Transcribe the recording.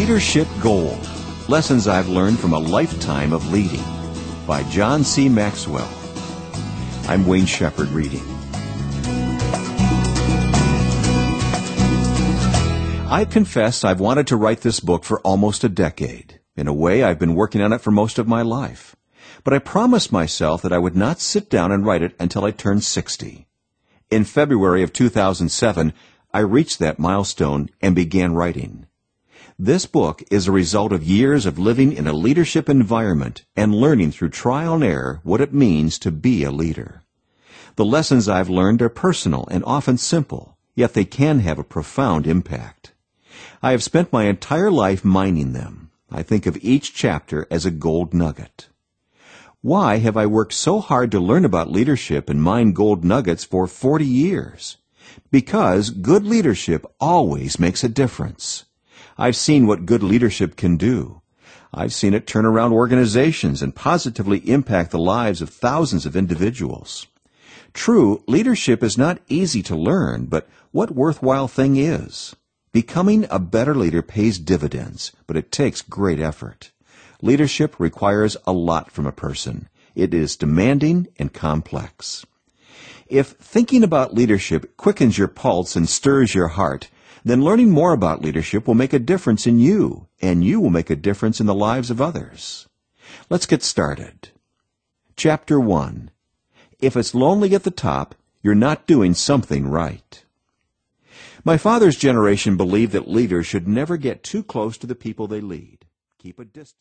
Leadership Gold. Lessons I've learned from a lifetime of leading. By John C. Maxwell. I'm Wayne Shepherd reading. I confess I've wanted to write this book for almost a decade. In a way, I've been working on it for most of my life. But I promised myself that I would not sit down and write it until I turned 60. In February of 2007, I reached that milestone and began writing. This book is a result of years of living in a leadership environment and learning through trial and error what it means to be a leader. The lessons I've learned are personal and often simple, yet they can have a profound impact. I have spent my entire life mining them. I think of each chapter as a gold nugget. Why have I worked so hard to learn about leadership and mine gold nuggets for 40 years? Because good leadership always makes a difference. I've seen what good leadership can do. I've seen it turn around organizations and positively impact the lives of thousands of individuals. True, leadership is not easy to learn, but what worthwhile thing is? Becoming a better leader pays dividends, but it takes great effort. Leadership requires a lot from a person. It is demanding and complex. If thinking about leadership quickens your pulse and stirs your heart, then learning more about leadership will make a difference in you, and you will make a difference in the lives of others. Let's get started. Chapter 1. If it's lonely at the top, you're not doing something right. My father's generation believed that leaders should never get too close to the people they lead. Keep a distance.